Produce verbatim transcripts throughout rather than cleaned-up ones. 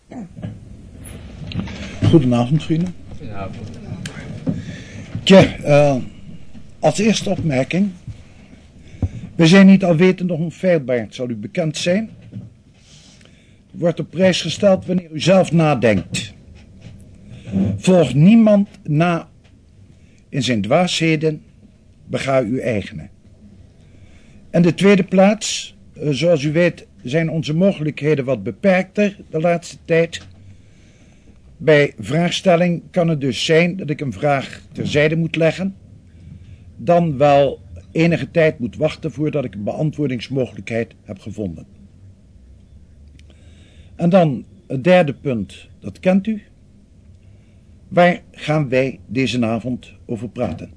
Goedenavond, vrienden. Goedenavond. Tja, uh, als eerste opmerking. We zijn niet alwetend of onfeilbaar, het zal u bekend zijn. Wordt op prijs gesteld wanneer u zelf nadenkt. Volg niemand na in zijn dwaasheden, bega uw eigene. En de tweede plaats, uh, zoals u weet, zijn onze mogelijkheden wat beperkter de laatste tijd. Bij vraagstelling kan het dus zijn dat ik een vraag terzijde moet leggen, dan wel enige tijd moet wachten voordat ik een beantwoordingsmogelijkheid heb gevonden. En dan het derde punt, dat kent u. Waar gaan wij deze avond over praten?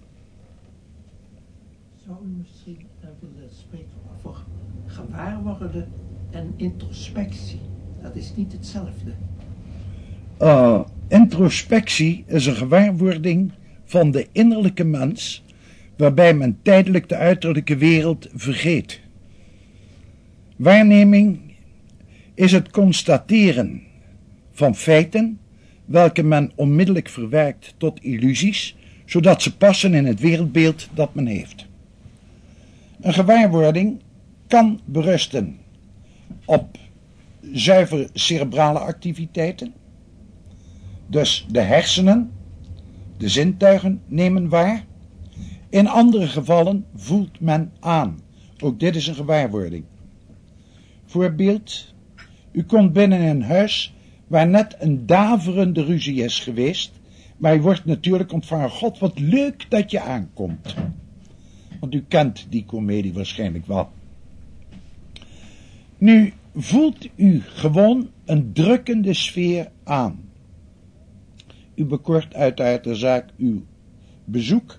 Zou u misschien willen spreken over gewaarworden en introspectie? Dat is niet hetzelfde. Uh, introspectie is een gewaarwording van de innerlijke mens, waarbij men tijdelijk de uiterlijke wereld vergeet. Waarneming is het constateren van feiten, welke men onmiddellijk verwerkt tot illusies, zodat ze passen in het wereldbeeld dat men heeft. Een gewaarwording kan berusten op zuiver cerebrale activiteiten. Dus de hersenen, de zintuigen nemen waar. In andere gevallen voelt men aan. Ook dit is een gewaarwording. Voorbeeld, u komt binnen een huis waar net een daverende ruzie is geweest, maar u wordt natuurlijk ontvangen. God, wat leuk dat je aankomt. Want u kent die komedie waarschijnlijk wel. Nu voelt u gewoon een drukkende sfeer aan. U bekort uiteraard de zaak uw bezoek.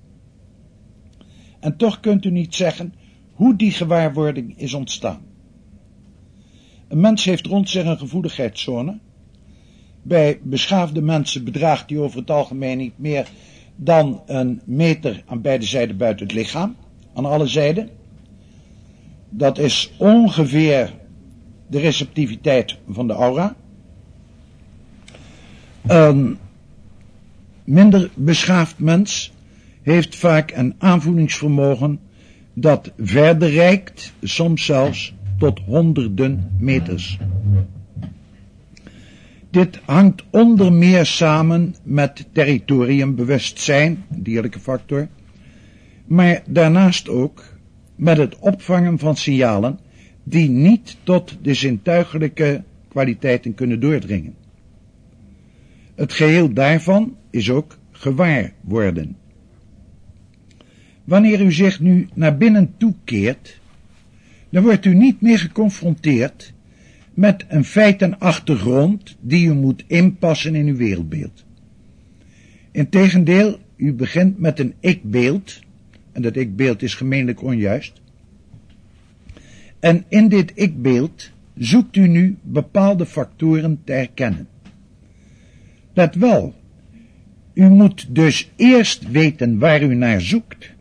En toch kunt u niet zeggen hoe die gewaarwording is ontstaan. Een mens heeft rond zich een gevoeligheidszone. Bij beschaafde mensen bedraagt die over het algemeen niet meer dan een meter aan beide zijden buiten het lichaam. Aan alle zijden. Dat is ongeveer de receptiviteit van de aura. Een minder beschaafd mens heeft vaak een aanvoelingsvermogen dat verder reikt, soms zelfs tot honderden meters. Dit hangt onder meer samen met territoriumbewustzijn, dierlijke factor, maar daarnaast ook met het opvangen van signalen die niet tot de zintuigelijke kwaliteiten kunnen doordringen. Het geheel daarvan is ook gewaar worden. Wanneer u zich nu naar binnen toekeert, dan wordt u niet meer geconfronteerd met een feitenachtergrond die u moet inpassen in uw wereldbeeld. Integendeel, u begint met een ikbeeld, en dat ikbeeld is gemeenlijk onjuist. En in dit ikbeeld zoekt u nu bepaalde factoren te herkennen. Let wel, u moet dus eerst weten waar u naar zoekt.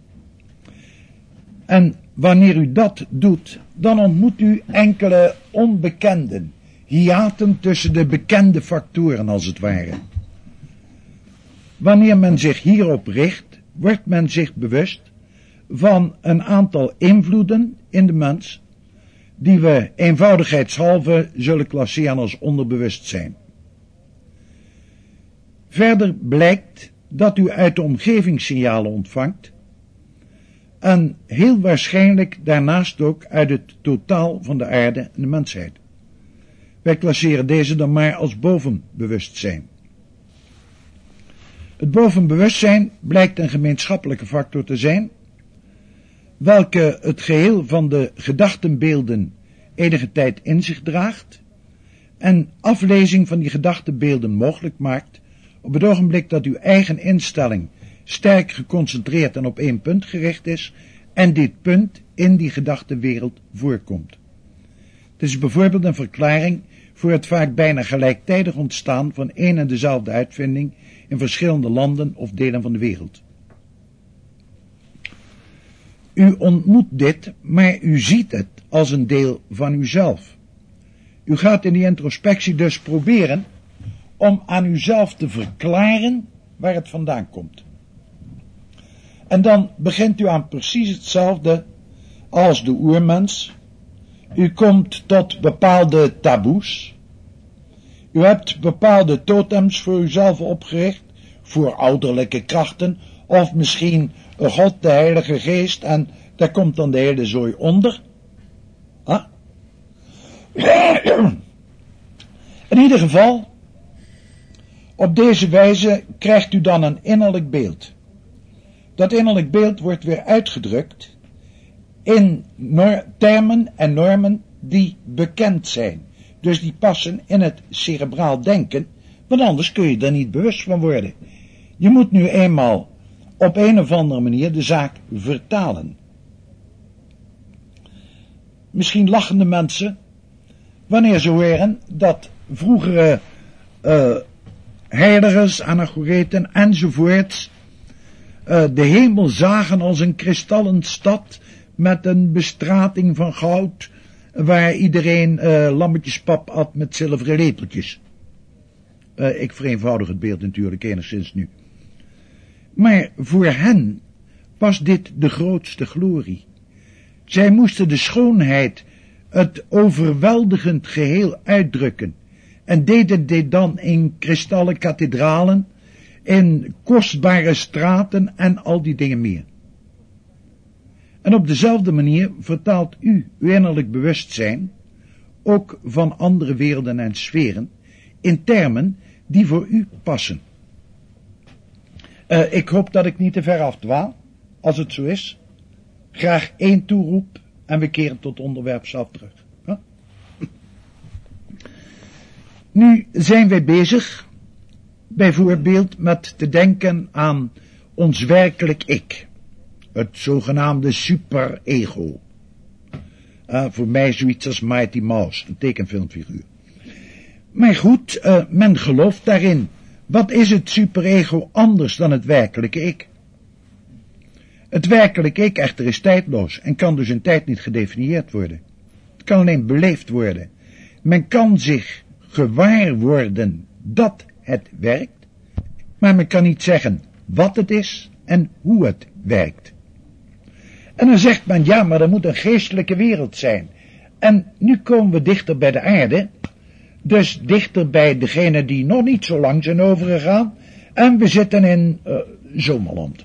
En wanneer u dat doet, dan ontmoet u enkele onbekenden, hiaten tussen de bekende factoren als het ware. Wanneer men zich hierop richt, wordt men zich bewust van een aantal invloeden in de mens, die we eenvoudigheidshalve zullen klasseren als onderbewustzijn. Verder blijkt dat u uit de omgeving signalen ontvangt en heel waarschijnlijk daarnaast ook uit het totaal van de aarde en de mensheid. Wij klasseren deze dan maar als bovenbewustzijn. Het bovenbewustzijn blijkt een gemeenschappelijke factor te zijn, welke het geheel van de gedachtenbeelden enige tijd in zich draagt en aflezing van die gedachtenbeelden mogelijk maakt op het ogenblik dat uw eigen instelling sterk geconcentreerd en op één punt gericht is en dit punt in die gedachtenwereld voorkomt. Het is bijvoorbeeld een verklaring voor het vaak bijna gelijktijdig ontstaan van één en dezelfde uitvinding in verschillende landen of delen van de wereld. U ontmoet dit, maar u ziet het als een deel van uzelf. U gaat in die introspectie dus proberen om aan uzelf te verklaren waar het vandaan komt. En dan begint u aan precies hetzelfde als de oermens. U komt tot bepaalde taboes. U hebt bepaalde totems voor uzelf opgericht, voor ouderlijke krachten, of misschien God, de Heilige Geest, en daar komt dan de hele zooi onder. Huh? In ieder geval, op deze wijze krijgt u dan een innerlijk beeld. Dat innerlijk beeld wordt weer uitgedrukt in termen en normen die bekend zijn. Dus die passen in het cerebraal denken, want anders kun je er niet bewust van worden. Je moet nu eenmaal op een of andere manier de zaak vertalen. Misschien lachen de mensen wanneer ze horen dat vroegere uh, heiligers, anachoreten enzovoorts uh, de hemel zagen als een kristallen stad met een bestrating van goud, waar iedereen uh, lammetjespap at met zilveren lepeltjes. Uh, ik vereenvoudig het beeld natuurlijk enigszins nu. Maar voor hen was dit de grootste glorie. Zij moesten de schoonheid, het overweldigend geheel uitdrukken, en deden dit dan in kristallen kathedralen, in kostbare straten en al die dingen meer. En op dezelfde manier vertaalt u uw innerlijk bewustzijn, ook van andere werelden en sferen, in termen die voor u passen. Uh, ik hoop dat ik niet te ver afdwaal. Als het zo is, graag één toeroep en we keren tot onderwerp zelf terug. Huh? Nu zijn wij bezig, bijvoorbeeld met te denken aan ons werkelijk ik. Het zogenaamde superego. Uh, voor mij zoiets als Mighty Mouse, een tekenfilmfiguur. Maar goed, uh, men gelooft daarin. Wat is het superego anders dan het werkelijke ik? Het werkelijke ik echter is tijdloos en kan dus in tijd niet gedefinieerd worden. Het kan alleen beleefd worden. Men kan zich gewaar worden dat het werkt, maar men kan niet zeggen wat het is en hoe het werkt. En dan zegt men, ja, maar er moet een geestelijke wereld zijn. En nu komen we dichter bij de aarde, dus dichter bij degene die nog niet zo lang zijn overgegaan, en we zitten in uh, Zomerland.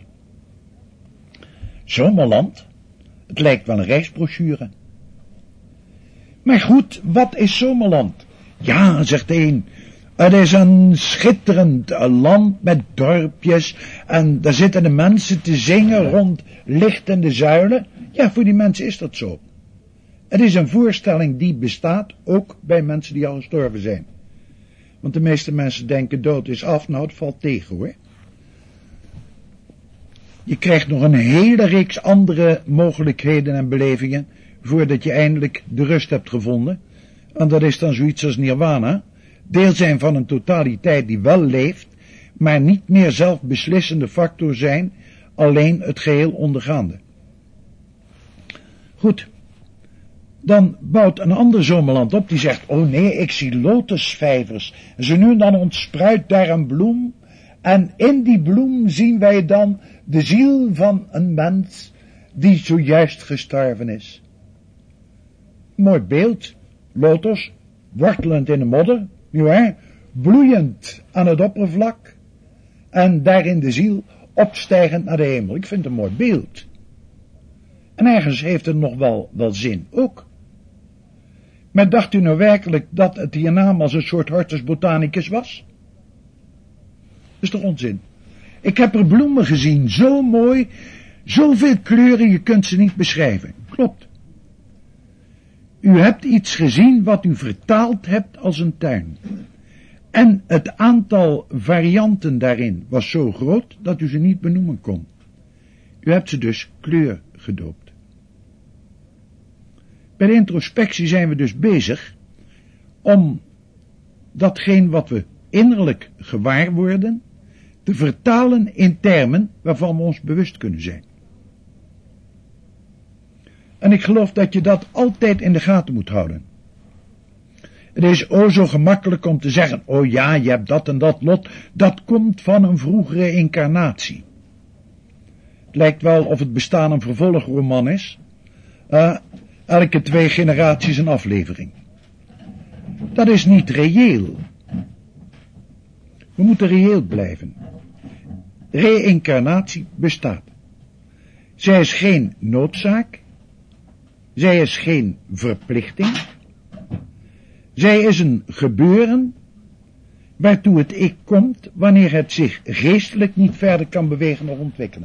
Zomerland? Het lijkt wel een reisbrochure. Maar goed, wat is Zomerland? Ja, zegt de een, het is een schitterend land met dorpjes en daar zitten de mensen te zingen rond lichtende zuilen. Ja, voor die mensen is dat zo. Het is een voorstelling die bestaat ook bij mensen die al gestorven zijn. Want de meeste mensen denken dood is af, nou het valt tegen hoor. Je krijgt nog een hele reeks andere mogelijkheden en belevingen voordat je eindelijk de rust hebt gevonden. En dat is dan zoiets als nirvana. Deel zijn van een totaliteit die wel leeft, maar niet meer zelf beslissende factor zijn, alleen het geheel ondergaande. Goed. Dan bouwt een ander zomerland op die zegt, oh nee, ik zie lotusvijvers. En zo nu en dan ontspruit daar een bloem. En in die bloem zien wij dan de ziel van een mens die zojuist gestorven is. Mooi beeld. Lotus, wortelend in de modder, nietwaar? Bloeiend aan het oppervlak. En daarin de ziel opstijgend naar de hemel. Ik vind het een mooi beeld. En ergens heeft het nog wel, wel zin ook. Maar dacht u nou werkelijk dat het hiernaam als een soort hortus botanicus was? Dat is toch onzin? Ik heb er bloemen gezien, zo mooi, zoveel kleuren, je kunt ze niet beschrijven. Klopt. U hebt iets gezien wat u vertaald hebt als een tuin. En het aantal varianten daarin was zo groot dat u ze niet benoemen kon. U hebt ze dus kleur gedoopt. Bij de introspectie zijn we dus bezig om datgene wat we innerlijk gewaar worden te vertalen in termen waarvan we ons bewust kunnen zijn. En ik geloof dat je dat altijd in de gaten moet houden. Het is o zo gemakkelijk om te zeggen, oh ja, je hebt dat en dat lot, dat komt van een vroegere incarnatie. Het lijkt wel of het bestaan een vervolgroman is, uh, elke twee generaties een aflevering. Dat is niet reëel. We moeten reëel blijven. Reïncarnatie bestaat. Zij is geen noodzaak. Zij is geen verplichting. Zij is een gebeuren waartoe het ik komt wanneer het zich geestelijk niet verder kan bewegen of ontwikkelen.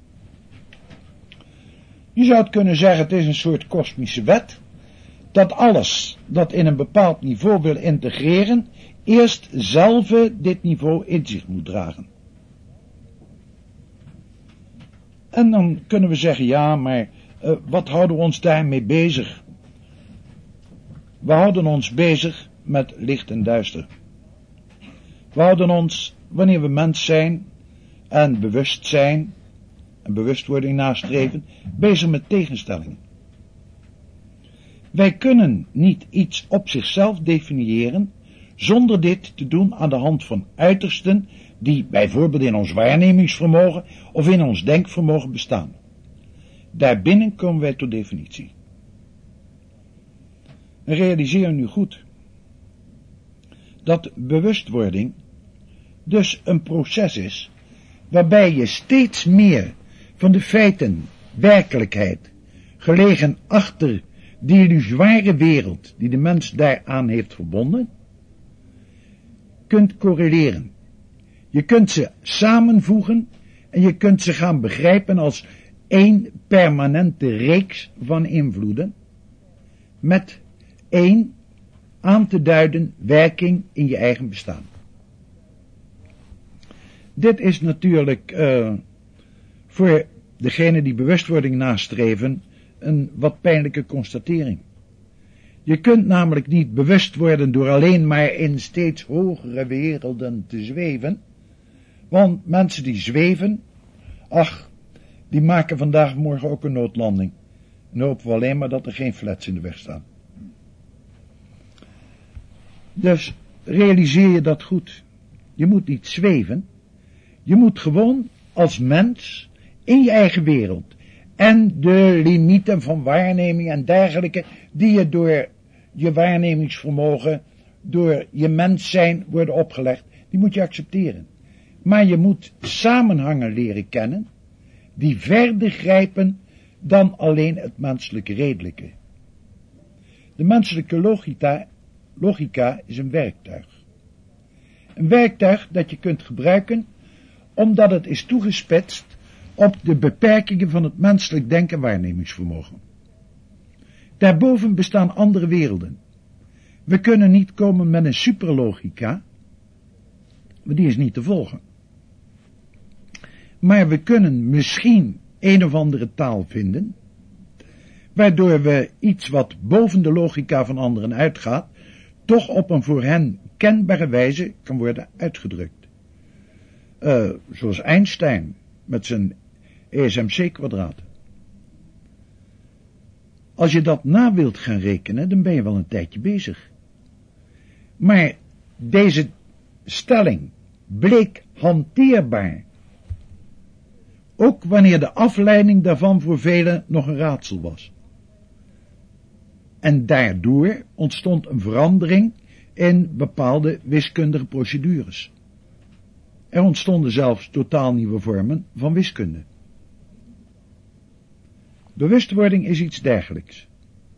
Je zou het kunnen zeggen, het is een soort kosmische wet, dat alles dat in een bepaald niveau wil integreren, eerst zelf dit niveau in zich moet dragen. En dan kunnen we zeggen, ja, maar uh, wat houden we ons daarmee bezig? We houden ons bezig met licht en duister. We houden ons, wanneer we mens zijn en bewust zijn en bewustwording nastreven, bezig met tegenstellingen. Wij kunnen niet iets op zichzelf definiëren zonder dit te doen aan de hand van uitersten die bijvoorbeeld in ons waarnemingsvermogen of in ons denkvermogen bestaan. Daarbinnen komen wij tot definitie. En realiseer nu goed dat bewustwording dus een proces is waarbij je steeds meer van de feiten, werkelijkheid, gelegen achter die illusoire wereld die de mens daaraan heeft verbonden, kunt correleren. Je kunt ze samenvoegen en je kunt ze gaan begrijpen als één permanente reeks van invloeden met één aan te duiden werking in je eigen bestaan. Dit is natuurlijk uh, voor degenen die bewustwording nastreven een wat pijnlijke constatering. Je kunt namelijk niet bewust worden door alleen maar in steeds hogere werelden te zweven, want mensen die zweven, ach, die maken vandaag morgen ook een noodlanding. En hopen we alleen maar dat er geen flats in de weg staan. Dus realiseer je dat goed. Je moet niet zweven. Je moet gewoon als mens in je eigen wereld en de limieten van waarneming en dergelijke die je door je waarnemingsvermogen, door je mens zijn worden opgelegd, die moet je accepteren. Maar je moet samenhangen leren kennen die verder grijpen dan alleen het menselijke redelijke. De menselijke logica, logica is een werktuig. Een werktuig dat je kunt gebruiken omdat het is toegespitst op de beperkingen van het menselijk denken en waarnemingsvermogen. Daarboven bestaan andere werelden. We kunnen niet komen met een superlogica, maar die is niet te volgen. Maar we kunnen misschien een of andere taal vinden, waardoor we iets wat boven de logica van anderen uitgaat, toch op een voor hen kenbare wijze kan worden uitgedrukt. Uh, zoals Einstein met zijn E S M C-kwadraat. Als je dat na wilt gaan rekenen, dan ben je wel een tijdje bezig. Maar deze stelling bleek hanteerbaar, ook wanneer de afleiding daarvan voor velen nog een raadsel was. En daardoor ontstond een verandering in bepaalde wiskundige procedures. Er ontstonden zelfs totaal nieuwe vormen van wiskunde. Bewustwording is iets dergelijks.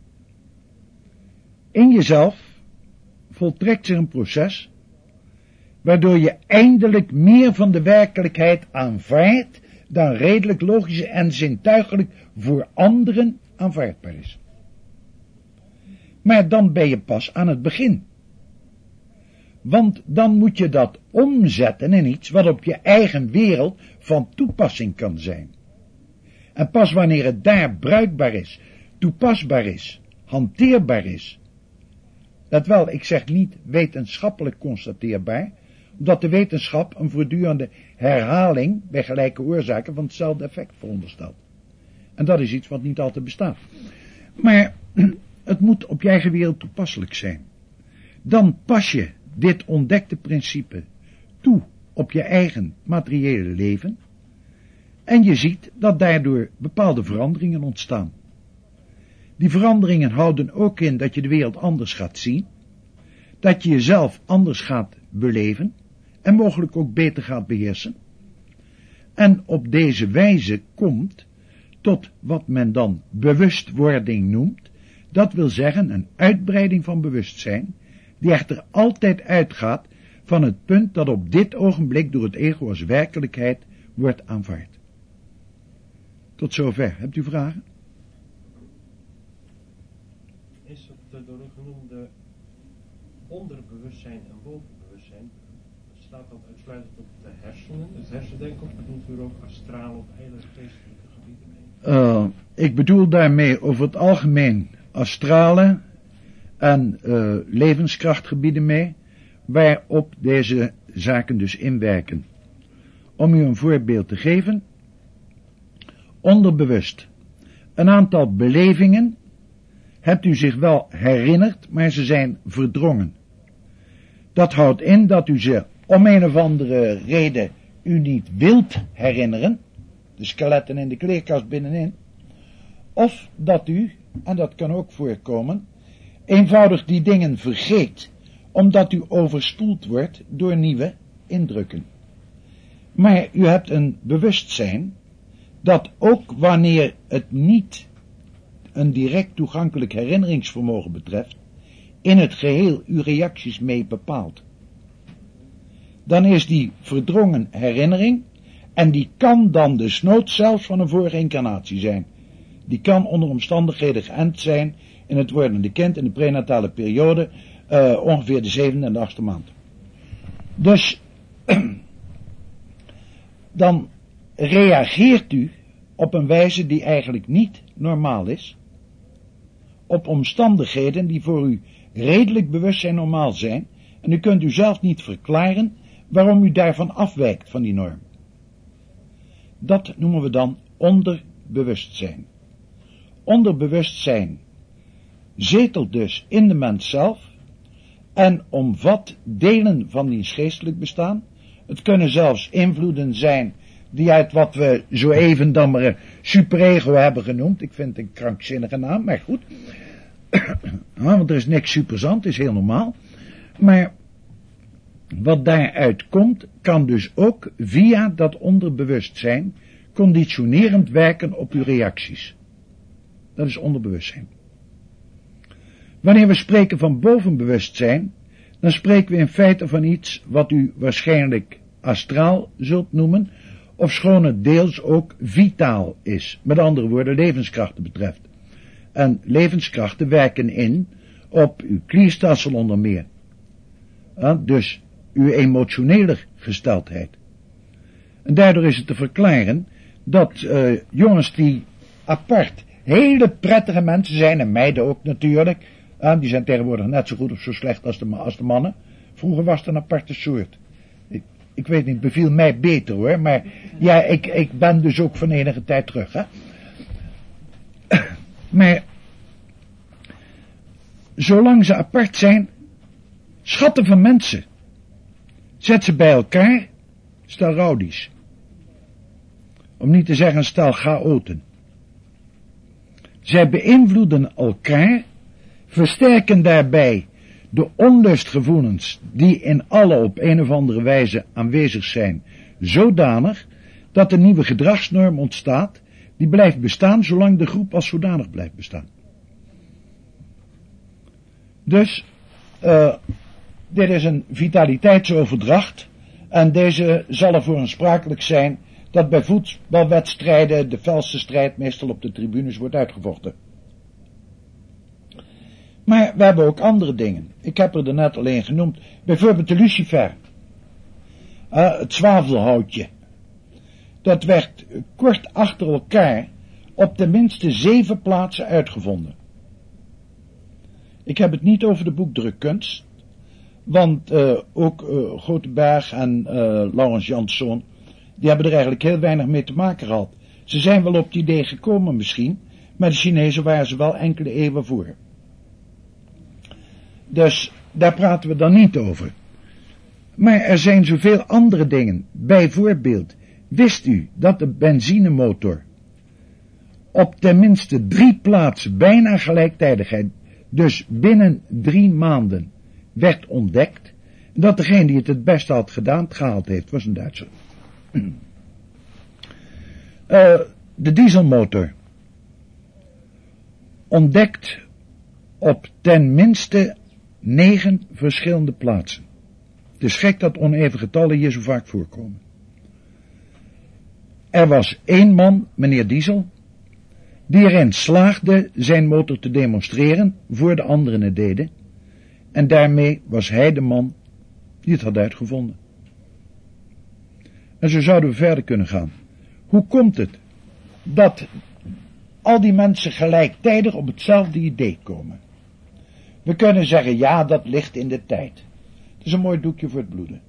In jezelf voltrekt zich een proces waardoor je eindelijk meer van de werkelijkheid aanvaardt dan redelijk logisch en zintuigelijk voor anderen aanvaardbaar is. Maar dan ben je pas aan het begin. Want dan moet je dat omzetten in iets wat op je eigen wereld van toepassing kan zijn. En pas wanneer het daar bruikbaar is, toepasbaar is, hanteerbaar is. Dat wel, ik zeg niet wetenschappelijk constateerbaar, omdat de wetenschap een voortdurende herhaling bij gelijke oorzaken van hetzelfde effect veronderstelt. En dat is iets wat niet altijd bestaat. Maar het moet op je eigen wereld toepasselijk zijn. dan pas je dit ontdekte principe toe op je eigen materiële leven en je ziet dat daardoor bepaalde veranderingen ontstaan. Die veranderingen houden ook in dat je de wereld anders gaat zien, dat je jezelf anders gaat beleven en mogelijk ook beter gaat beheersen. En op deze wijze komt tot wat men dan bewustwording noemt, dat wil zeggen een uitbreiding van bewustzijn, die echter altijd uitgaat van het punt dat op dit ogenblik door het ego als werkelijkheid wordt aanvaard. Tot zover. Hebt u vragen? Is het door u genoemde onderbewustzijn en bovenbewustzijn, slaat dat uitsluitend op de hersenen, het hersendenken, of bedoelt u er ook astraal op hele geestelijke gebieden mee? Uh, ik bedoel daarmee over het algemeen astrale en uh, levenskrachtgebieden mee, waarop deze zaken dus inwerken. Om u een voorbeeld te geven, onderbewust. Een aantal belevingen hebt u zich wel herinnerd, maar ze zijn verdrongen. Dat houdt in dat u ze om een of andere reden u niet wilt herinneren, de skeletten in de kleerkast binnenin, of dat u, en dat kan ook voorkomen, eenvoudig die dingen vergeet, omdat u overspoeld wordt door nieuwe indrukken. Maar u hebt een bewustzijn dat ook wanneer het niet een direct toegankelijk herinneringsvermogen betreft, in het geheel uw reacties mee bepaalt. Dan is die verdrongen herinnering, en die kan dan desnoods zelfs van een vorige incarnatie zijn. Die kan onder omstandigheden geënt zijn in het wordende kind in de prenatale periode, uh, ongeveer de zevende en de achtste maand. Dus, dan reageert u op een wijze die eigenlijk niet normaal is, op omstandigheden die voor u redelijk bewustzijn normaal zijn, en u kunt u zelf niet verklaren waarom u daarvan afwijkt van die norm. Dat noemen we dan onderbewustzijn. Onderbewustzijn zetelt dus in de mens zelf en omvat delen van diens geestelijk bestaan. Het kunnen zelfs invloeden zijn die uit wat we zo even dan maar superego hebben genoemd. Ik vind het een krankzinnige naam, maar goed. Want er is niks superzant, is heel normaal. Maar wat daaruit komt, kan dus ook via dat onderbewustzijn conditionerend werken op uw reacties. Dat is onderbewustzijn. Wanneer we spreken van bovenbewustzijn, dan spreken we in feite van iets wat u waarschijnlijk astraal zult noemen, ofschoon het deels ook vitaal is, met andere woorden levenskrachten betreft. En levenskrachten werken in op uw klierstelsel onder meer. Ja, dus uw emotionele gesteldheid. En daardoor is het te verklaren dat uh, jongens die apart hele prettige mensen zijn, en meiden ook natuurlijk, uh, die zijn tegenwoordig net zo goed of zo slecht als de, als de mannen. Vroeger was het een aparte soort. Ik, ik weet niet, beviel mij beter hoor, maar ja, ik, ik ben dus ook van enige tijd terug, hè. Maar zolang ze apart zijn, schatten van mensen, zet ze bij elkaar, stel rowdies. Om niet te zeggen stel chaoten. Zij beïnvloeden elkaar, versterken daarbij de onlustgevoelens die in alle op een of andere wijze aanwezig zijn, zodanig dat een nieuwe gedragsnorm ontstaat, die blijft bestaan zolang de groep als zodanig blijft bestaan. Dus, uh, dit is een vitaliteitsoverdracht en deze zal ervoor aansprakelijk zijn dat bij voetbalwedstrijden de felste strijd meestal op de tribunes wordt uitgevochten. Maar we hebben ook andere dingen. Ik heb er net alleen genoemd. Bijvoorbeeld de lucifer. Uh, het zwavelhoutje. Dat werd kort achter elkaar op tenminste zeven plaatsen uitgevonden. Ik heb het niet over de boekdrukkunst. Want uh, ook uh, Gotenberg en uh, Laurens Janszoon, die hebben er eigenlijk heel weinig mee te maken gehad. Ze zijn wel op het idee gekomen misschien, maar de Chinezen waren ze wel enkele eeuwen voor. Dus daar praten we dan niet over. Maar er zijn zoveel andere dingen. Bijvoorbeeld, wist u dat de benzinemotor op tenminste drie plaatsen bijna gelijktijdig, dus binnen drie maanden, werd ontdekt, dat degene die het het beste had gedaan, het gehaald heeft, was een Duitser. Uh, de dieselmotor ontdekt op tenminste negen verschillende plaatsen. Het is gek dat oneven getallen hier zo vaak voorkomen. Er was één man, meneer Diesel, die erin slaagde zijn motor te demonstreren voor de anderen het deden. En daarmee was hij de man die het had uitgevonden. En zo zouden we verder kunnen gaan. Hoe komt het dat al die mensen gelijktijdig op hetzelfde idee komen? We kunnen zeggen, ja, dat ligt in de tijd. Het is een mooi doekje voor het bloeden.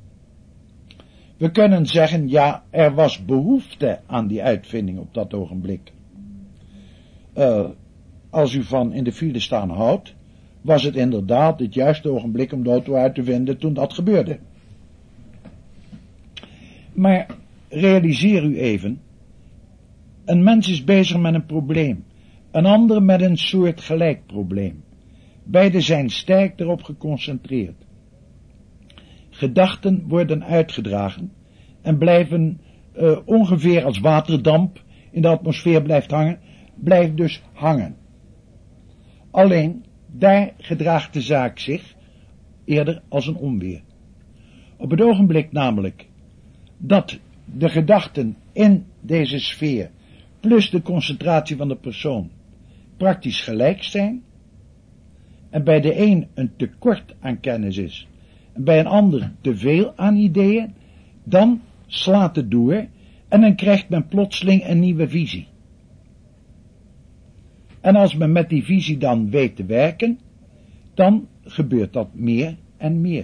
We kunnen zeggen, ja, er was behoefte aan die uitvinding op dat ogenblik. Uh, als u van in de file staan houdt, was het inderdaad het juiste ogenblik om de auto uit te vinden toen dat gebeurde. Maar realiseer u even, een mens is bezig met een probleem, een ander met een soort gelijk probleem. Beide zijn sterk erop geconcentreerd. Gedachten worden uitgedragen en blijven uh, ongeveer als waterdamp in de atmosfeer blijft hangen, blijft dus hangen. Alleen, daar gedraagt de zaak zich eerder als een onweer. Op het ogenblik namelijk dat de gedachten in deze sfeer plus de concentratie van de persoon praktisch gelijk zijn en bij de een een tekort aan kennis is en bij een ander te veel aan ideeën, dan slaat het door en dan krijgt men plotseling een nieuwe visie. En als men met die visie dan weet te werken, dan gebeurt dat meer en meer.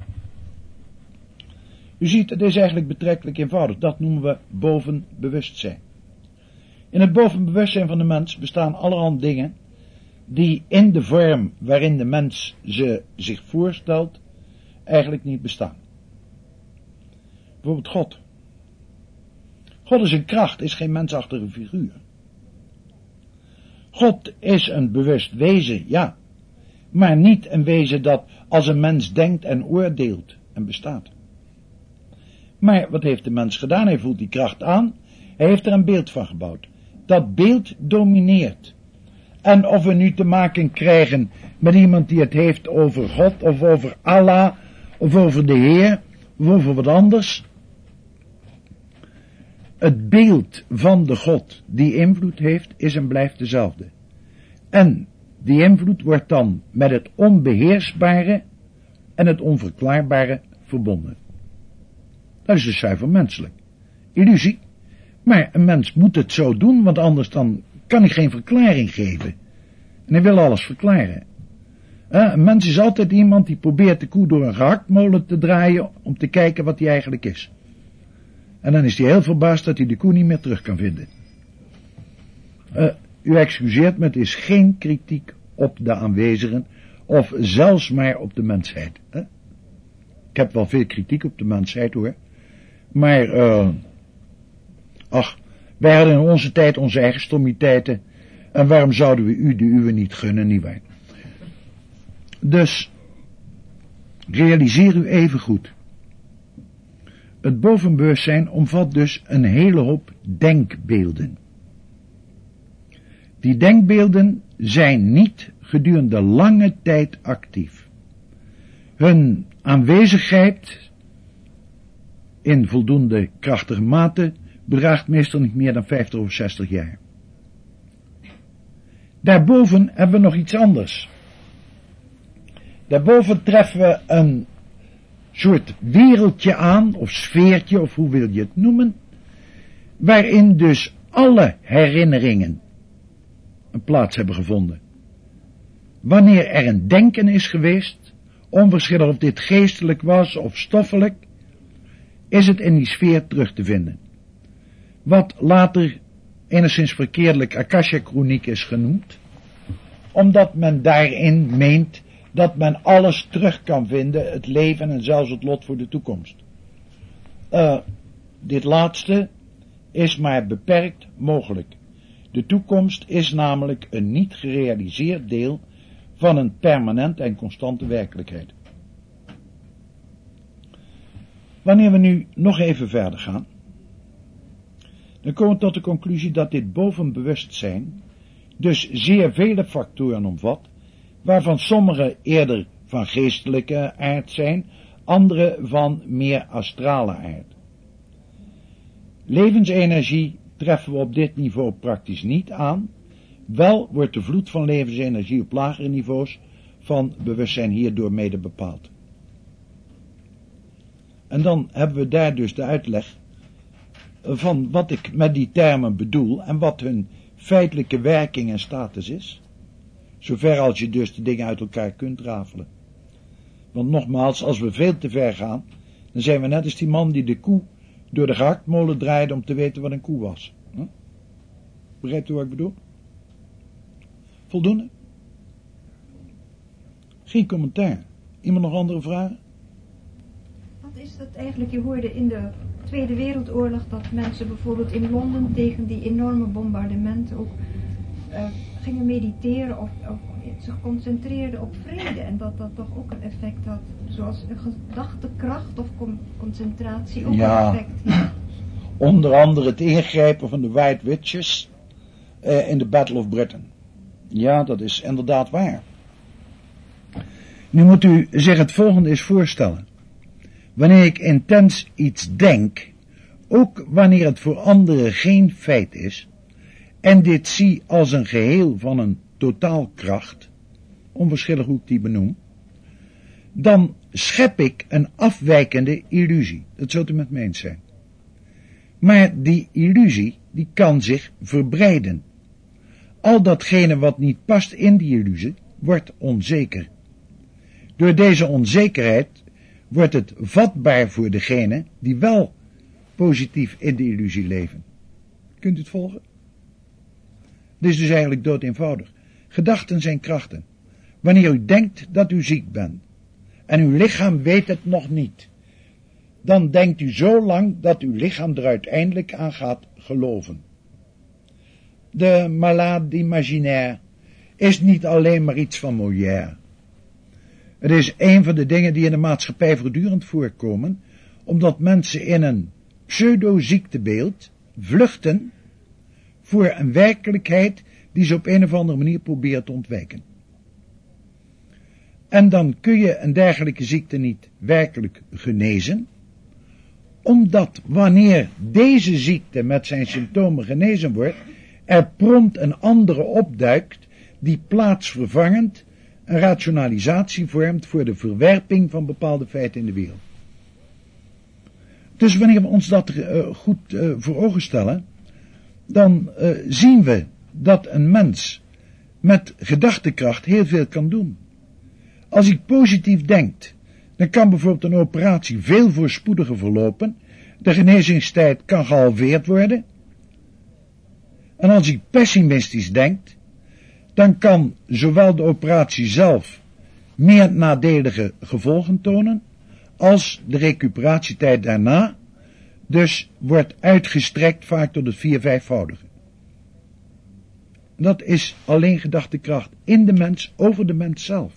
U ziet, het is eigenlijk betrekkelijk eenvoudig. Dat noemen we bovenbewustzijn. In het bovenbewustzijn van de mens bestaan allerhand dingen die in de vorm waarin de mens ze zich voorstelt eigenlijk niet bestaan. Bijvoorbeeld God. God is een kracht, is geen mensachtige figuur. God is een bewust wezen, ja, maar niet een wezen dat als een mens denkt en oordeelt en bestaat. Maar wat heeft de mens gedaan? Hij voelt die kracht aan, hij heeft er een beeld van gebouwd. Dat beeld domineert. En of we nu te maken krijgen met iemand die het heeft over God, of over Allah, of over de Heer, of over wat anders. Het beeld van de God die invloed heeft, is en blijft dezelfde. En die invloed wordt dan met het onbeheersbare en het onverklaarbare verbonden. Dat is dus zuiver menselijk. Illusie. Maar een mens moet het zo doen, want anders dan kan hij geen verklaring geven. En hij wil alles verklaren. Een mens is altijd iemand die probeert de koe door een gehaktmolen te draaien om te kijken wat hij eigenlijk is. En dan is hij heel verbaasd dat hij de koe niet meer terug kan vinden. Uh, u excuseert me, het is geen kritiek op de aanwezigen of zelfs maar op de mensheid. Hè? Ik heb wel veel kritiek op de mensheid hoor. Maar, uh, ach, wij hadden in onze tijd onze eigen stommiteiten. En waarom zouden we u de uwe niet gunnen, nietwaar? Dus, realiseer u even goed. Het bovenbewustzijn omvat dus een hele hoop denkbeelden. Die denkbeelden zijn niet gedurende lange tijd actief. Hun aanwezigheid in voldoende krachtige mate bedraagt meestal niet meer dan vijftig of zestig jaar. Daarboven hebben we nog iets anders. Daarboven treffen we een soort wereldje aan, of sfeertje, of hoe wil je het noemen, waarin dus alle herinneringen een plaats hebben gevonden. Wanneer er een denken is geweest, onverschillig of dit geestelijk was of stoffelijk, is het in die sfeer terug te vinden. Wat later enigszins verkeerdelijk Akasha-chroniek is genoemd, omdat men daarin meent dat men alles terug kan vinden, het leven en zelfs het lot voor de toekomst. Uh, dit laatste is maar beperkt mogelijk. De toekomst is namelijk een niet gerealiseerd deel van een permanente en constante werkelijkheid. Wanneer we nu nog even verder gaan, dan komen we tot de conclusie dat dit bovenbewustzijn dus zeer vele factoren omvat, waarvan sommige eerder van geestelijke aard zijn, andere van meer astrale aard. Levensenergie treffen we op dit niveau praktisch niet aan, wel wordt de vloed van levensenergie op lagere niveaus van bewustzijn hierdoor mede bepaald. En dan hebben we daar dus de uitleg van wat ik met die termen bedoel en wat hun feitelijke werking en status is, zover als je dus de dingen uit elkaar kunt rafelen. Want nogmaals, als we veel te ver gaan, dan zijn we net als die man die de koe door de gehaktmolen draaide om te weten wat een koe was. Hm? Begrijpt u wat ik bedoel? Voldoende? Geen commentaar. Iemand nog andere vragen? Wat is dat eigenlijk? Je hoorde in de Tweede Wereldoorlog dat mensen bijvoorbeeld in Londen tegen die enorme bombardementen ook uh, gingen mediteren of, of zich concentreerden op vrede. En dat dat toch ook een effect had, zoals een gedachtekracht of con- concentratie ook ja, een effect heeft. Onder andere het ingrijpen van de White Witches uh, in de Battle of Britain. Ja, dat is inderdaad waar. Nu moet u zich het volgende eens voorstellen. Wanneer ik intens iets denk, ook wanneer het voor anderen geen feit is, en dit zie als een geheel van een totaalkracht, onverschillig hoe ik die benoem, dan schep ik een afwijkende illusie. Dat zult u met me eens zijn. Maar die illusie, die kan zich verbreiden. Al datgene wat niet past in die illusie, wordt onzeker. Door deze onzekerheid wordt het vatbaar voor degene die wel positief in de illusie leven. Kunt u het volgen? Het is dus eigenlijk dood eenvoudig. Gedachten zijn krachten. Wanneer u denkt dat u ziek bent, en uw lichaam weet het nog niet, dan denkt u zo lang dat uw lichaam er uiteindelijk aan gaat geloven. De malade imaginaire is niet alleen maar iets van Molière. Het is een van de dingen die in de maatschappij voortdurend voorkomen, omdat mensen in een pseudo-ziektebeeld vluchten voor een werkelijkheid die ze op een of andere manier proberen te ontwijken. En dan kun je een dergelijke ziekte niet werkelijk genezen, omdat wanneer deze ziekte met zijn symptomen genezen wordt, er prompt een andere opduikt die plaatsvervangend een rationalisatie vormt voor de verwerping van bepaalde feiten in de wereld. Dus wanneer we ons dat uh, goed uh, voor ogen stellen, dan uh, zien we dat een mens met gedachtekracht heel veel kan doen. Als hij positief denkt, dan kan bijvoorbeeld een operatie veel voorspoediger verlopen, de genezingstijd kan gehalveerd worden. En als hij pessimistisch denkt, dan kan zowel de operatie zelf meer nadelige gevolgen tonen, als de recuperatietijd daarna dus wordt uitgestrekt vaak tot het vier vijfvoudige. Dat is alleen gedachtekracht in de mens, over de mens zelf.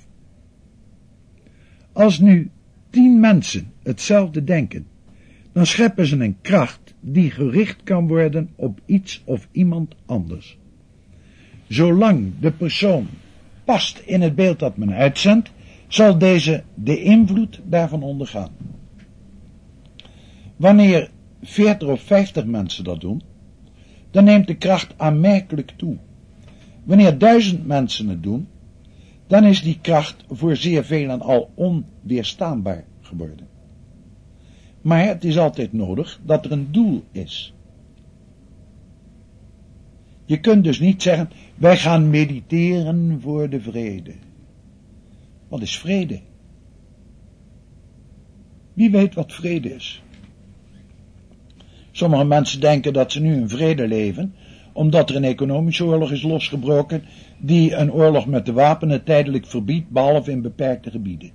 Als nu tien mensen hetzelfde denken, dan scheppen ze een kracht die gericht kan worden op iets of iemand anders. Zolang de persoon past in het beeld dat men uitzendt, zal deze de invloed daarvan ondergaan. Wanneer veertig of vijftig mensen dat doen, dan neemt de kracht aanmerkelijk toe. Wanneer duizend mensen het doen, dan is die kracht voor zeer velen al onweerstaanbaar geworden. Maar het is altijd nodig dat er een doel is. Je kunt dus niet zeggen, wij gaan mediteren voor de vrede. Wat is vrede? Wie weet wat vrede is? Sommige mensen denken dat ze nu in vrede leven, omdat er een economische oorlog is losgebroken, die een oorlog met de wapenen tijdelijk verbiedt, behalve in beperkte gebieden.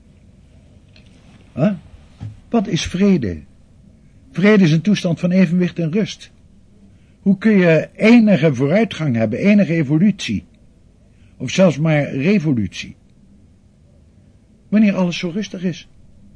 Huh? Wat is vrede? Vrede is een toestand van evenwicht en rust. Hoe kun je enige vooruitgang hebben, enige evolutie, of zelfs maar revolutie, wanneer alles zo rustig is?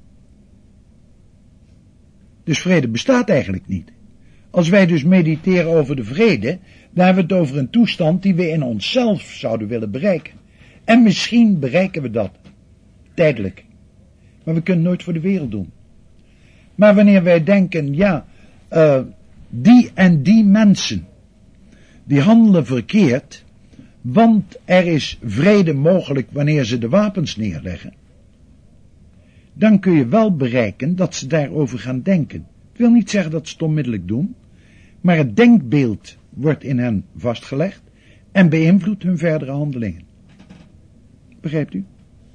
Dus vrede bestaat eigenlijk niet. Als wij dus mediteren over de vrede, dan hebben we het over een toestand die we in onszelf zouden willen bereiken. En misschien bereiken we dat, tijdelijk. Maar we kunnen het nooit voor de wereld doen. Maar wanneer wij denken, ja, uh, die en die mensen, die handelen verkeerd, want er is vrede mogelijk wanneer ze de wapens neerleggen, dan kun je wel bereiken dat ze daarover gaan denken. Ik wil niet zeggen dat ze het onmiddellijk doen, maar het denkbeeld wordt in hen vastgelegd en beïnvloedt hun verdere handelingen. Begrijpt u?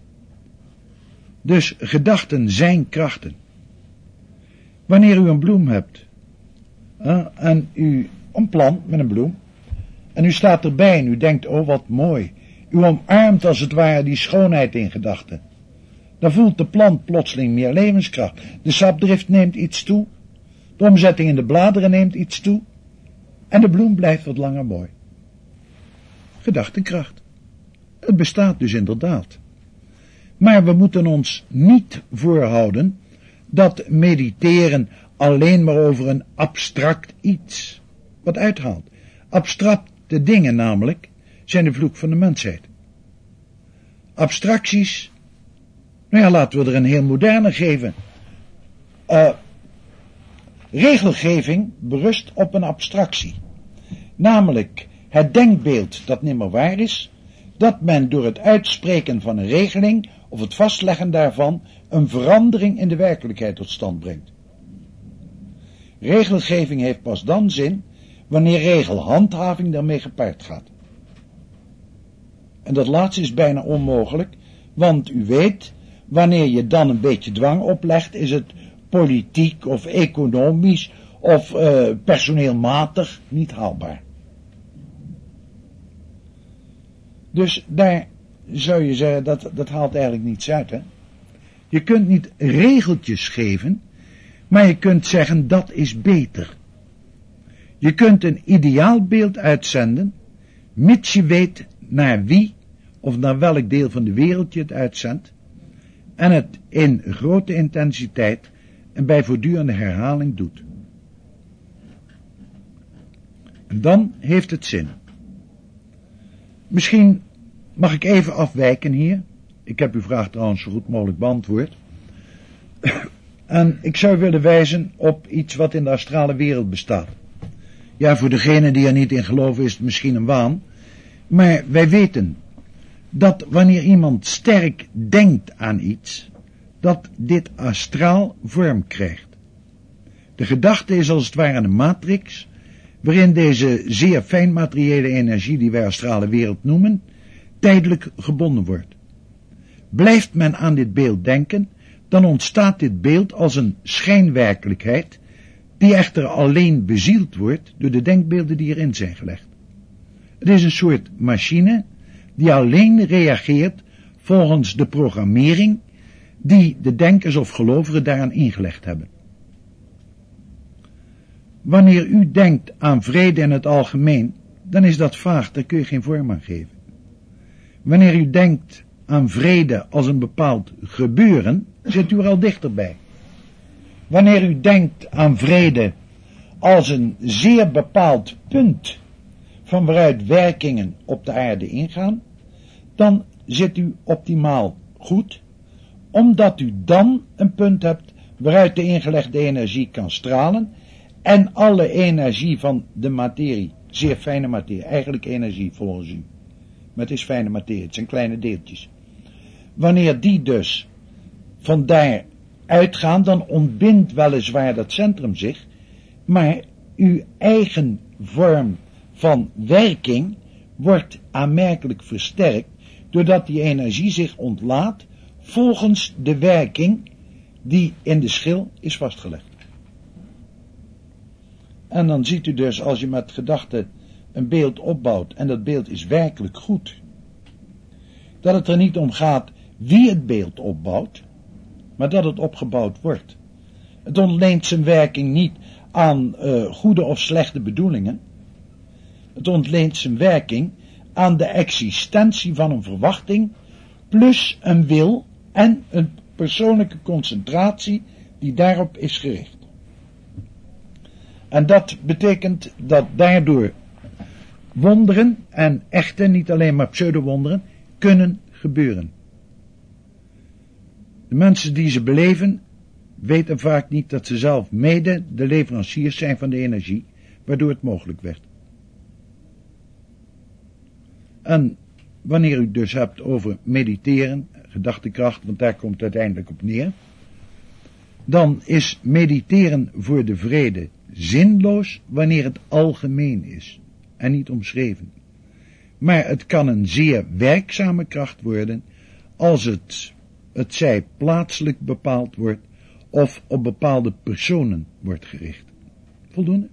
Dus gedachten zijn krachten. Wanneer u een bloem hebt, uh, en u een plant met een bloem, en u staat erbij en u denkt, oh wat mooi, u omarmt als het ware die schoonheid in gedachten, dan voelt de plant plotseling meer levenskracht. De sapdrift neemt iets toe, de omzetting in de bladeren neemt iets toe, en de bloem blijft wat langer mooi. Gedachtenkracht. Het bestaat dus inderdaad. Maar we moeten ons niet voorhouden dat mediteren alleen maar over een abstract iets wat uithaalt. Abstracte dingen namelijk zijn de vloek van de mensheid. Abstracties, nou ja, laten we er een heel moderne geven. Uh, regelgeving berust op een abstractie. Namelijk het denkbeeld dat nimmer waar is, dat men door het uitspreken van een regeling of het vastleggen daarvan een verandering in de werkelijkheid tot stand brengt. Regelgeving heeft pas dan zin wanneer regelhandhaving daarmee gepaard gaat. En dat laatste is bijna onmogelijk, want u weet, wanneer je dan een beetje dwang oplegt, is het politiek of economisch of uh, personeelmatig niet haalbaar. Dus daar zou je zeggen, dat, dat haalt eigenlijk niets uit, hè. Je kunt niet regeltjes geven, maar je kunt zeggen, dat is beter. Je kunt een ideaalbeeld uitzenden, mits je weet naar wie of naar welk deel van de wereld je het uitzendt, en het in grote intensiteit en bij voortdurende herhaling doet. En dan heeft het zin. Misschien mag ik even afwijken hier. Ik heb uw vraag trouwens zo goed mogelijk beantwoord. En ik zou willen wijzen op iets wat in de astrale wereld bestaat. Ja, voor degene die er niet in geloven is het misschien een waan. Maar wij weten dat wanneer iemand sterk denkt aan iets, dat dit astraal vorm krijgt. De gedachte is als het ware een matrix, waarin deze zeer fijn materiële energie die wij astrale wereld noemen, tijdelijk gebonden wordt. Blijft men aan dit beeld denken, dan ontstaat dit beeld als een schijnwerkelijkheid, die echter alleen bezield wordt door de denkbeelden die erin zijn gelegd. Het is een soort machine die alleen reageert volgens de programmering die de denkers of gelovigen daaraan ingelegd hebben. Wanneer u denkt aan vrede in het algemeen, dan is dat vaag, daar kun je geen vorm aan geven. Wanneer u denkt aan vrede als een bepaald gebeuren, zit u er al dichterbij. Wanneer u denkt aan vrede als een zeer bepaald punt van waaruit werkingen op de aarde ingaan, dan zit u optimaal goed, omdat u dan een punt hebt waaruit de ingelegde energie kan stralen en alle energie van de materie, zeer fijne materie, eigenlijk energie volgens u, maar het is fijne materie, het zijn kleine deeltjes. Wanneer die dus van daar uitgaan, dan ontbindt weliswaar dat centrum zich, maar uw eigen vorm van werking wordt aanmerkelijk versterkt, doordat die energie zich ontlaat volgens de werking die in de schil is vastgelegd. En dan ziet u dus, als je met gedachten een beeld opbouwt en dat beeld is werkelijk goed, dat het er niet om gaat wie het beeld opbouwt, maar dat het opgebouwd wordt. Het ontleent zijn werking niet aan uh, goede of slechte bedoelingen. Het ontleent zijn werking aan de existentie van een verwachting, plus een wil en een persoonlijke concentratie die daarop is gericht. En dat betekent dat daardoor wonderen en echte, niet alleen maar pseudo-wonderen, kunnen gebeuren. De mensen die ze beleven, weten vaak niet dat ze zelf mede de leveranciers zijn van de energie, waardoor het mogelijk werd. En wanneer u dus hebt over mediteren, gedachtekracht, want daar komt het uiteindelijk op neer, dan is mediteren voor de vrede zinloos wanneer het algemeen is en niet omschreven. Maar het kan een zeer werkzame kracht worden als het, het zij plaatselijk bepaald wordt of op bepaalde personen wordt gericht. Voldoende?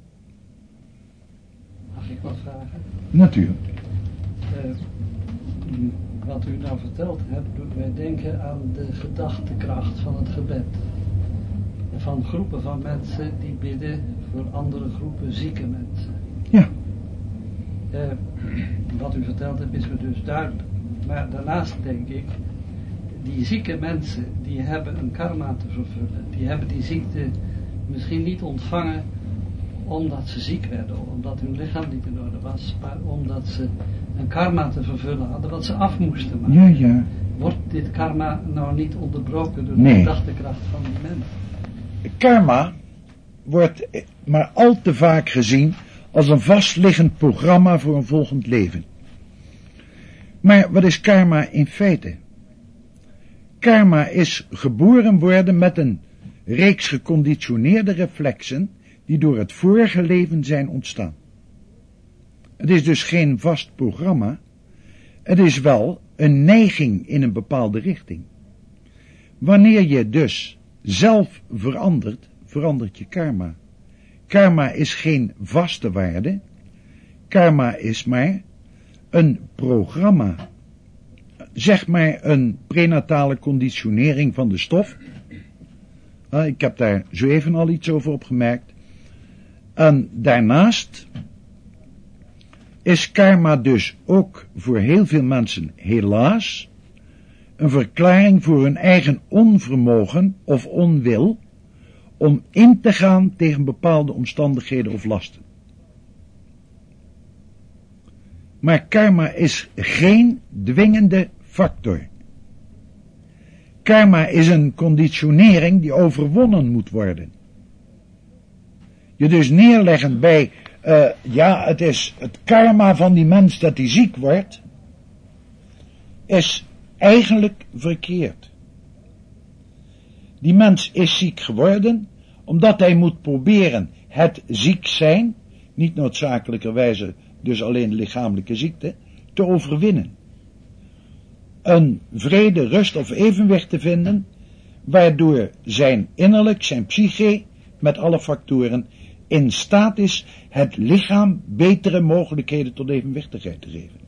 Mag ik wat vragen? Natuurlijk. Uh, wat u nou verteld hebt, doet mij denken aan de gedachtekracht van het gebed. Van groepen van mensen die bidden voor andere groepen zieke mensen. Ja. Uh, wat u verteld hebt is me dus duidelijk. Maar daarnaast denk ik, die zieke mensen, die hebben een karma te vervullen. Die hebben die ziekte misschien niet ontvangen omdat ze ziek werden, omdat hun lichaam niet in orde was, maar omdat ze een karma te vervullen hadden wat ze af moesten maken. Ja, ja. Wordt dit karma nou niet onderbroken door Nee. de gedachtekracht van die mensen? Karma wordt maar al te vaak gezien als een vastliggend programma voor een volgend leven. Maar wat is karma in feite? Karma is geboren worden met een reeks geconditioneerde reflexen die door het vorige leven zijn ontstaan. Het is dus geen vast programma, het is wel een neiging in een bepaalde richting. Wanneer je dus zelf verandert, verandert je karma. Karma is geen vaste waarde, karma is maar een programma. Zeg maar een prenatale conditionering van de stof. Uh, ik heb daar zo even al iets over opgemerkt. En daarnaast is karma dus ook voor heel veel mensen helaas een verklaring voor hun eigen onvermogen of onwil om in te gaan tegen bepaalde omstandigheden of lasten. Maar karma is geen dwingende factor. Karma is een conditionering die overwonnen moet worden. Je dus neerleggen bij, uh, ja, het is het karma van die mens dat hij ziek wordt, is eigenlijk verkeerd. Die mens is ziek geworden, omdat hij moet proberen het ziek zijn, niet noodzakelijkerwijze dus alleen de lichamelijke ziekte, te overwinnen. Een vrede, rust of evenwicht te vinden, waardoor zijn innerlijk, zijn psyche, met alle factoren, in staat is het lichaam betere mogelijkheden tot evenwichtigheid te geven.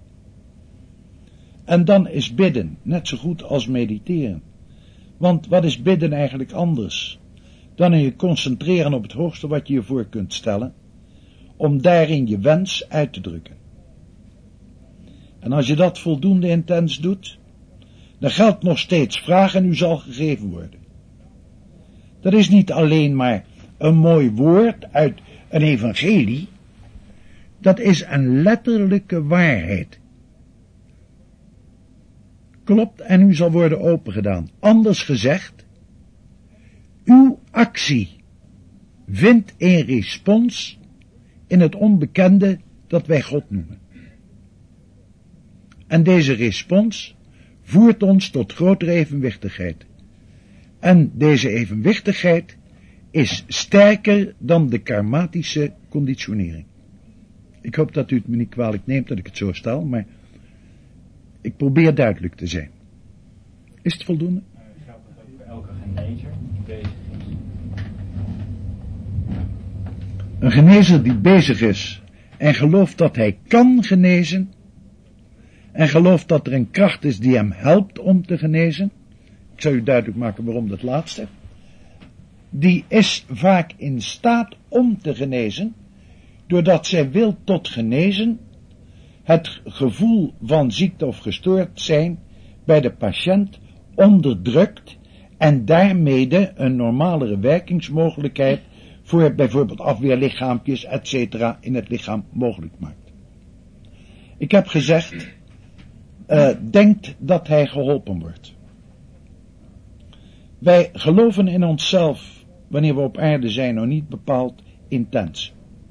En dan is bidden net zo goed als mediteren. Want wat is bidden eigenlijk anders dan in je concentreren op het hoogste wat je je voor kunt stellen, om daarin je wens uit te drukken. En als je dat voldoende intens doet, dan geldt nog steeds vraag en u zal gegeven worden. Dat is niet alleen maar een mooi woord uit een evangelie, dat is een letterlijke waarheid. Klopt en u zal worden opengedaan. Anders gezegd, uw actie vindt een respons in het onbekende dat wij God noemen. En deze respons voert ons tot grotere evenwichtigheid. En deze evenwichtigheid is sterker dan de karmatische conditionering. Ik hoop dat u het me niet kwalijk neemt dat ik het zo stel, maar ik probeer duidelijk te zijn. Is het voldoende? Geldt dat ook voor elke genezer die bezig is? Een genezer die bezig is en gelooft dat hij kan genezen, en gelooft dat er een kracht is die hem helpt om te genezen, ik zal u duidelijk maken waarom dat laatste, die is vaak in staat om te genezen, doordat zij wil tot genezen het gevoel van ziekte of gestoord zijn bij de patiënt onderdrukt en daarmee een normalere werkingsmogelijkheid voor bijvoorbeeld afweerlichaampjes et cetera in het lichaam mogelijk maakt. Ik heb gezegd, uh, denkt dat hij geholpen wordt. Wij geloven in onszelf, wanneer we op aarde zijn, nog niet bepaald intens.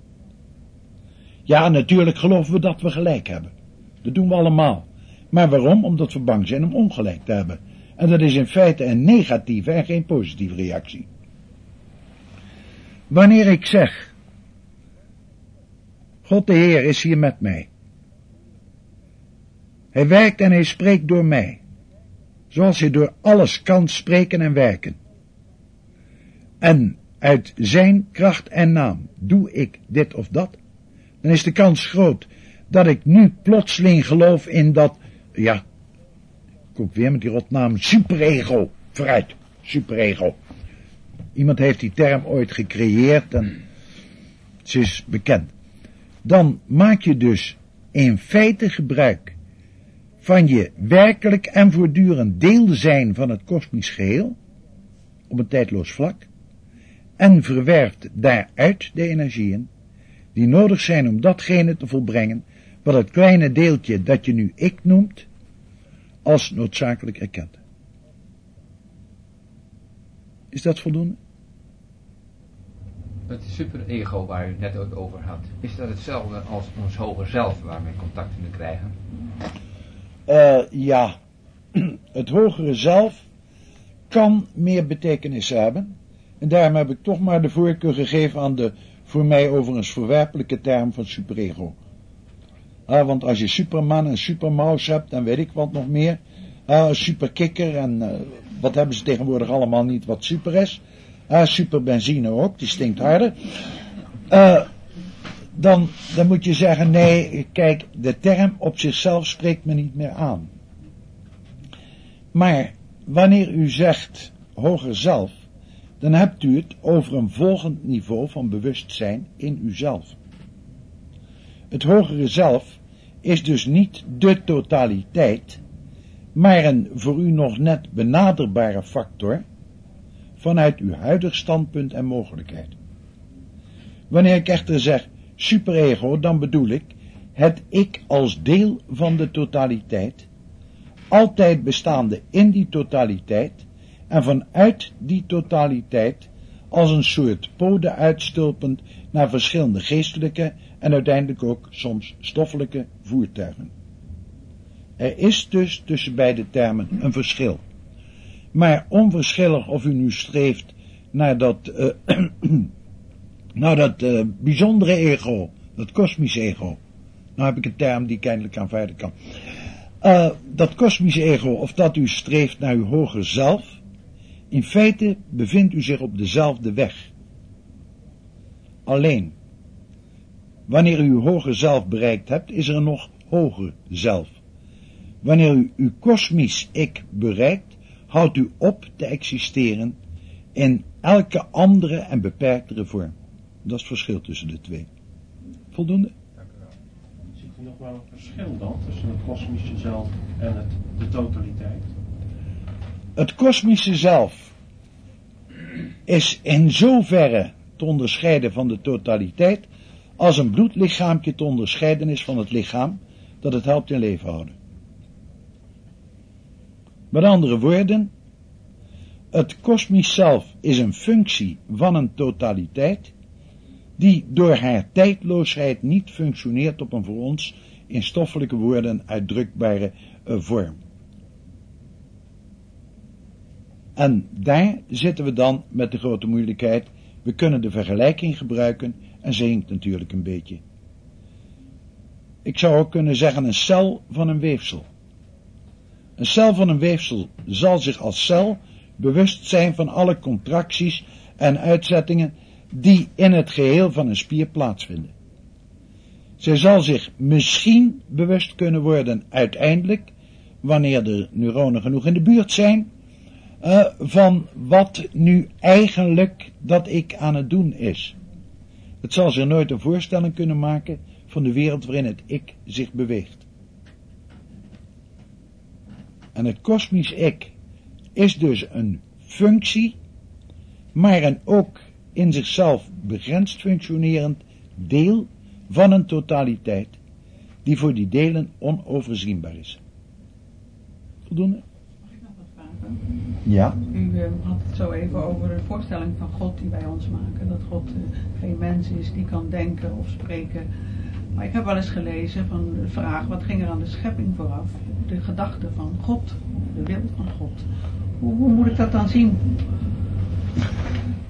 Ja, natuurlijk geloven we dat we gelijk hebben. Dat doen we allemaal. Maar waarom? Omdat we bang zijn om ongelijk te hebben. En dat is in feite een negatieve en geen positieve reactie. Wanneer ik zeg, God de Heer is hier met mij. Hij werkt en hij spreekt door mij. Zoals hij door alles kan spreken en werken. En uit zijn kracht en naam doe ik dit of dat. Dan is de kans groot dat ik nu plotseling geloof in dat, ja, ik kom weer met die rotnaam, superego. Vooruit, superego. Iemand heeft die term ooit gecreëerd en ze is bekend. Dan maak je dus in feite gebruik van je werkelijk en voortdurend deel zijn van het kosmisch geheel, op een tijdloos vlak, en verwerft daaruit de energieën die nodig zijn om datgene te volbrengen wat het kleine deeltje dat je nu ik noemt, als noodzakelijk erkent. Is dat voldoende? Het superego waar u het net ook over had, is dat hetzelfde als ons hoger zelf waar we contact mee krijgen? Uh, ja, het hogere zelf kan meer betekenis hebben. En daarom heb ik toch maar de voorkeur gegeven aan de voor mij overigens verwerpelijke term van superego. Uh, want als je Superman en Supermouse hebt en weet ik wat nog meer, uh, superkikker en uh, wat hebben ze tegenwoordig allemaal niet wat super is, uh, superbenzine ook, die stinkt harder, uh, dan, dan moet je zeggen, nee, kijk, de term op zichzelf spreekt me niet meer aan. Maar wanneer u zegt hoger zelf, dan hebt u het over een volgend niveau van bewustzijn in uzelf. Het hogere zelf is dus niet de totaliteit, maar een voor u nog net benaderbare factor vanuit uw huidig standpunt en mogelijkheid. Wanneer ik echter zeg superego, dan bedoel ik het ik als deel van de totaliteit, altijd bestaande in die totaliteit en vanuit die totaliteit als een soort pode uitstulpend naar verschillende geestelijke en uiteindelijk ook soms stoffelijke voertuigen. Er is dus tussen beide termen een verschil. Maar onverschillig of u nu streeft naar dat, uh, naar dat uh, bijzondere ego, dat kosmische ego. Nou heb ik een term die ik eindelijk aanvaarden kan. Uh, dat kosmische ego, of dat u streeft naar uw hoger zelf, in feite bevindt u zich op dezelfde weg. Alleen, wanneer u uw hoger zelf bereikt hebt, is er een nog hoger zelf. Wanneer u uw kosmisch ik bereikt, houdt u op te existeren in elke andere en beperktere vorm. Dat is het verschil tussen de twee. Voldoende? Dank u wel. Ziet u nog wel een verschil dan tussen het kosmische zelf en het, de totaliteit? Het kosmische zelf is in zoverre te onderscheiden van de totaliteit als een bloedlichaampje te onderscheiden is van het lichaam dat het helpt in leven houden. Met andere woorden, het kosmisch zelf is een functie van een totaliteit die door haar tijdloosheid niet functioneert op een voor ons in stoffelijke woorden uitdrukbare uh, vorm. En daar zitten we dan met de grote moeilijkheid. We kunnen de vergelijking gebruiken en ze hinkt natuurlijk een beetje. Ik zou ook kunnen zeggen een cel van een weefsel. Een cel van een weefsel zal zich als cel bewust zijn van alle contracties en uitzettingen die in het geheel van een spier plaatsvinden. Zij zal zich misschien bewust kunnen worden uiteindelijk, wanneer de neuronen genoeg in de buurt zijn, uh, van wat nu eigenlijk dat ik aan het doen is. Het zal zich nooit een voorstelling kunnen maken van de wereld waarin het ik zich beweegt. En het kosmisch ik is dus een functie, maar een ook in zichzelf begrensd functionerend deel van een totaliteit die voor die delen onoverzienbaar is. Voldoende? Mag ik nog wat vragen? Ja. U uh, had het zo even over de voorstelling van God die wij ons maken. Dat God uh, geen mens is die kan denken of spreken. Maar ik heb wel eens gelezen van de vraag, wat ging er aan de schepping vooraf? De gedachte van God, de wil van God. Hoe, hoe moet ik dat dan zien?